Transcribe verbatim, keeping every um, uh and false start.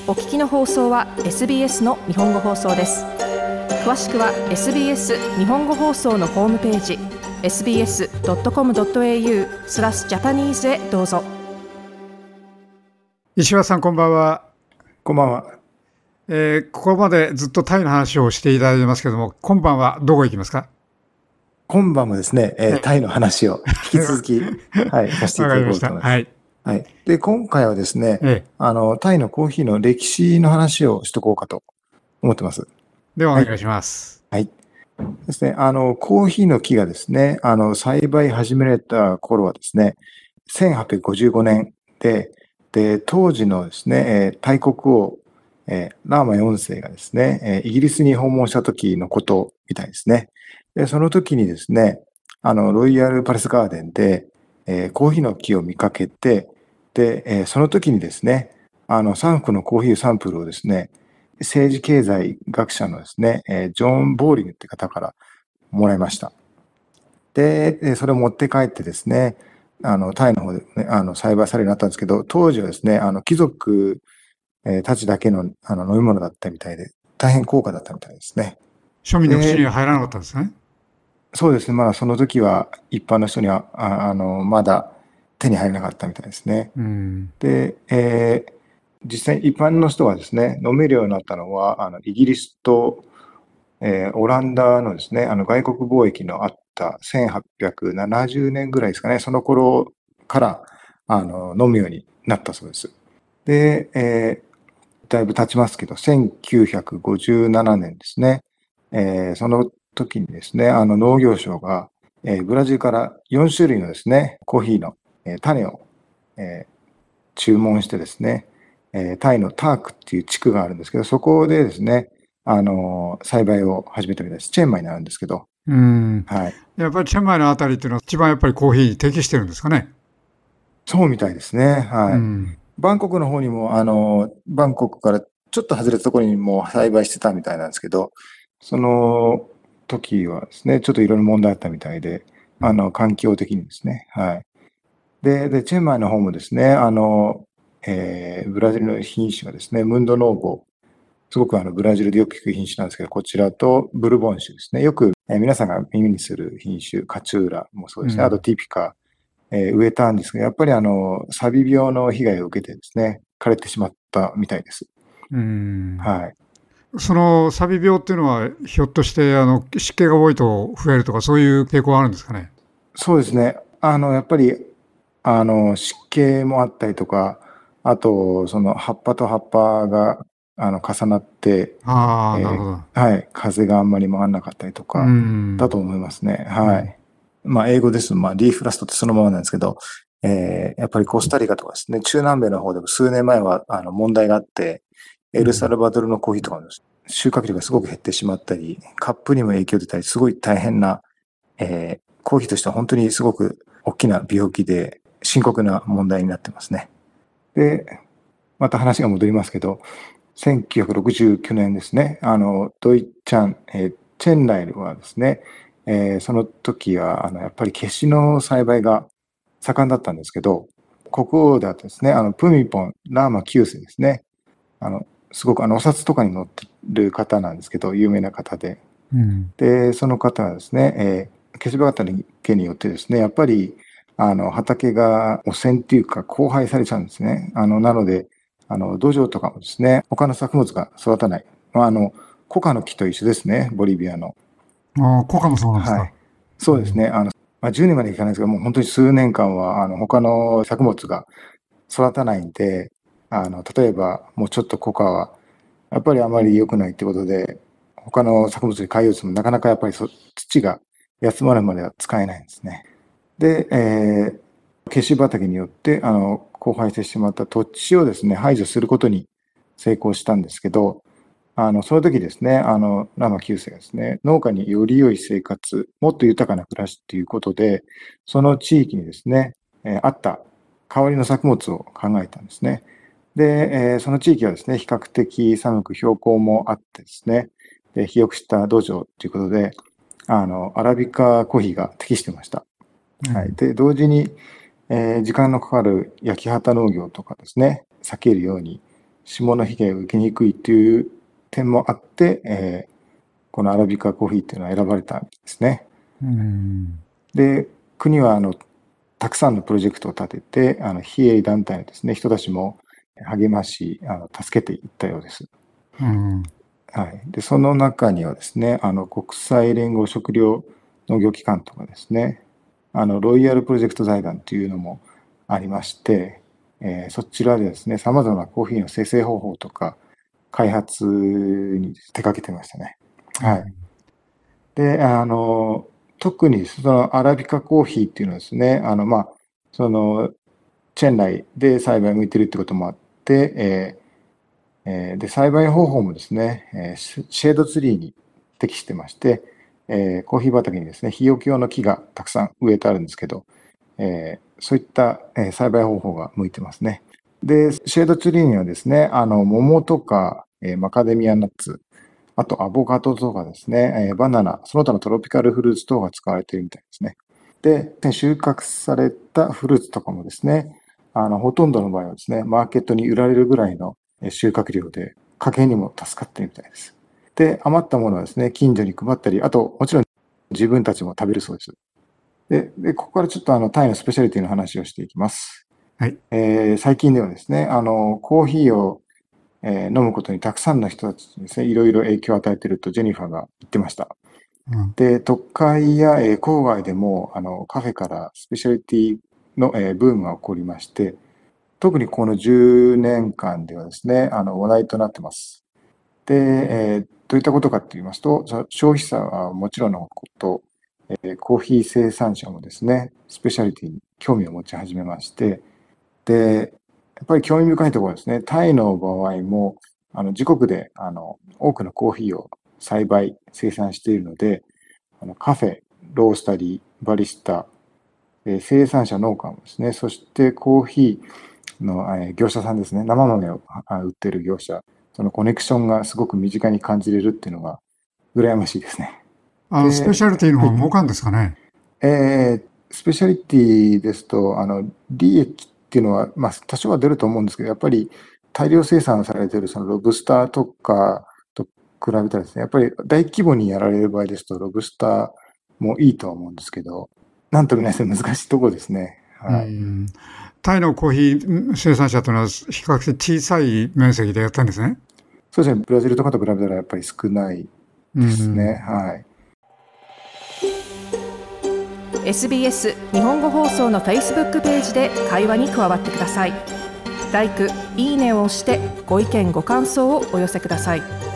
お聞きの放送は エスビーエス の日本語放送です。詳しくは エスビーエス 日本語放送のホームページ エスビーエスドットコムドットエーユー スラスジャパニーズへどうぞ。 石橋さん、こんばんは。 こんばんは。 えー、ここまでずっとタイの話をしていただいてますけども、今晩はどこ行きますか？ 今晩もですね、えー、タイの話を引き続き、はい、させていただこうと思います。 はい。 はい。で、今回はですね、 ええ、 あの、タイのコーヒーの歴史の話をしとこうかと思ってます。 ではお願いします。 はい。はい、ですね、あの、コーヒーの木がですね、あの、栽培始められた頃はですね、せんはっぴゃくごじゅうごねんで、で、当時のですね、えー、タイ国王、えー、ラーマよんせいがですね、えー、イギリスに訪問した時のことみたいですね。で、その時にですね、あの、ロイヤルパレスガーデンで、えー、コーヒーの木を見かけて、で、えー、その時にですね、あの、さんこのコーヒーサンプルをですね、政治経済学者のですね、えー、ジョン・ボーリングって方からもらいました。で、それを持って帰ってですね、あの、タイの方で、ね、あの、栽培されるようになったんですけど、当時はですね、あの、貴族たちだけの、あの、飲み物だったみたいで、大変高価だったみたいですね。 庶民の口には入らなかったんですね。 そうですね。まだその時は一般の人には、あ, あの、まだ手に入らなかったみたいですね。 うん、 で、えー、実際一般の人はですね、飲めるようになったのは、あの、イギリスと、えー、オランダのですね、あの、外国貿易のあったせんはっぴゃくななじゅうねんぐらいですかね、その頃から、あの、飲むようになったそうです。で、えー、だいぶ経ちますけど、せんきゅうひゃくごじゅうななねんですね、えー、その時にですね、あの農業省が、えー、ブラジルからよんしゅるいのですね、コーヒーの、えー、種を、えー、注文してですね、えー、タイのタークっていう地区があるんですけど、そこでですね、あのー、栽培を始めたみたいです。チェンマイになるんですけど。 うん。 はい。 やっぱりチェンマイのあたりっていうのは一番やっぱりコーヒーに適してるんですかね。 そうみたいですね。はい。 うん、 バンコクの方にも、あのー、バンコクからちょっと外れたところにも栽培してたみたいなんですけど、その時はですね、ちょっといろいろ問題あったみたいで、あの、環境的にですね。はい。で、で、チェンマイの方もですね、あの、えー、ブラジルの品種がですね、ムンドノーボ、すごくあの、ブラジルでよく聞く品種なんですけど、こちらとブルボン種ですね。よく、えー、皆さんが耳にする品種、カチューラもそうですね。あとティピカ、えー、植えたんですけど、やっぱりあの、サビ病の被害を受けてですね、枯れてしまったみたいです。 うん。 はい。 そのサビ病っていうのはひょっとしてあの湿気が多いと増えるとかそういう傾向があるんですかね。 そうですね。あの、やっぱり、あの、湿気もあったりとか、あと、その葉っぱと葉っぱが、あの、重なって、 ああ、なるえほど。 ーはい、風があんまり回らなかったりとうか、だん。 と思いますね。 うん。 はい。まあ、英語ですと、まあ、リーフラストってそのままなんですけど、えーやっぱりコスタリカとかですね、中南米の方でも数年前は、あの、問題があって、エルサルバドルのコーヒーとかの収穫量がすごく減ってしまったり、カップにも影響出たり、すごい大変な、えーコーヒーとしては本当にすごく大きな病気で深刻な問題になってますね。で、また話が戻りますけど、せんきゅうひゃくろくじゅうきゅうねんですね、あの、ドイチャン、えー、チェンライルはですね、えー、その時は、あの、やっぱりケシの栽培が盛んだったんですけど、国王だとですね、あの、プミポン、ラーマきゅうせいですね、あの、すごくあの、お札とかに載ってる方なんですけど、有名な方で。 うん、 で、その方はですね、えーケシバガタの毛によってですね、やっぱり、あの、畑が汚染っていうか荒廃されちゃうんですね。あの、なので、あの、土壌とかもですね、他の作物が育たない。まあ、あの、コカの木と一緒ですね、ボリビアの。 ああ、コカもそうなんですか。 はい。そうですね。あの、まあ、じゅうねんまでいかないですが、もう本当に数年間は、あの、他の作物が育たないんで、あの、例えば、もうちょっとコカは、やっぱりあまり良くないってことで、他の作物に変えようとしても、なかなかやっぱりそ土が休まるまでは使えないんですね。で、えー、ケシ畑によって、あの、荒廃してしまった土地をですね、排除することに成功したんですけど、あの、その時ですね、あの、ラマきゅうせいがですね、農家により良い生活、もっと豊かな暮らしということで、その地域にですね、えー、あった代わりの作物を考えたんですね。で、えー、その地域はですね、比較的寒く標高もあってですね、で肥沃した土壌ということで、あの、アラビカコーヒーが適してました。 うん、 はい。で、同時に、えー時間のかかる焼き畑農業とかですね、避けるように霜の被害を受けにくいという点もあって、えー、このアラビカコーヒーっていうのは選ばれたんですね。 うん、 で、国はあのたくさんのプロジェクトを立てて、あの非営利団体のですね、人たちも励まし、あの助けていったようです。 うん、 はい。で、その中にはですね、あの国際連合食糧農業機関とかですね、あのロイヤルプロジェクト財団というのもありまして、えー、そちらでですね、様々なコーヒーの生成方法とか開発に手掛けてましたね。はい。で、あの、特にそのアラビカコーヒーっていうのはですね、あの、まあ、その、チェン内で栽培向いてるってこともあって、えーえーで、栽培方法もですね、えーシェードツリーに適してまして、えーコーヒー畑にですね、日よけ用の木がたくさん植えてあるんですけど、えーそういった、えー栽培方法が向いてますね。で、シェードツリーにはですね、あの、桃とか、えーマカデミアナッツ、あとアボカドとかですね、えーバナナ、その他のトロピカルフルーツ等が使われているみたいですね。で、収穫されたフルーツとかもですね、あの、ほとんどの場合はですね、マーケットに売られるぐらいの収穫量で、家計にも助かっているみたいです。で、余ったものはですね、近所に配ったり、あと、もちろん自分たちも食べるそうです。で、でここからちょっとあの、タイのスペシャリティの話をしていきます。 はい。 えー最近ではですね、あの、コーヒーを、えー飲むことにたくさんの人たちにですね、いろいろ影響を与えているとジェニファーが言ってました。 うん、 で、都会や、えー郊外でも、あの、カフェからスペシャリティの、えーブームが起こりまして、特にこのじゅうねんかんではですね、あの、話題となってます。で、えーどういったことかと言いますと、そ消費者はもちろんのこと、えーコーヒー生産者もですね、スペシャリティに興味を持ち始めまして、で、やっぱり興味深いところはですね、タイの場合も、あの、自国で、あの、多くのコーヒーを栽培、生産しているので、あのカフェ、ロースタリー、バリスタ、えー生産者、農家もですね、そしてコーヒーの、えー業者さんですね、生豆をあ売ってる業者、そのコネクションがすごく身近に感じれるっていうのが羨ましいですね。 あの、スペシャリティの方が儲かるんですかね。 えースペシャリティですと、あの、利益っていうのは、まあ、多少は出ると思うんですけど、やっぱり大量生産されているそのロブスターとかと比べたらですね、やっぱり大規模にやられる場合ですと、ロブスターもいいとは思うんですけど、なんとも言えないですね、難しいところですね。 うはい。 ん、タイのコーヒー生産者というのは比較的小さい面積でやったんですね。 そうですね、ブラジルとかと比べたらやっぱり少ないですね。はい。 エスビーエス 日本語放送の Facebook ページで会話に加わってください。ライク、いいねを押してご意見ご感想をお寄せください。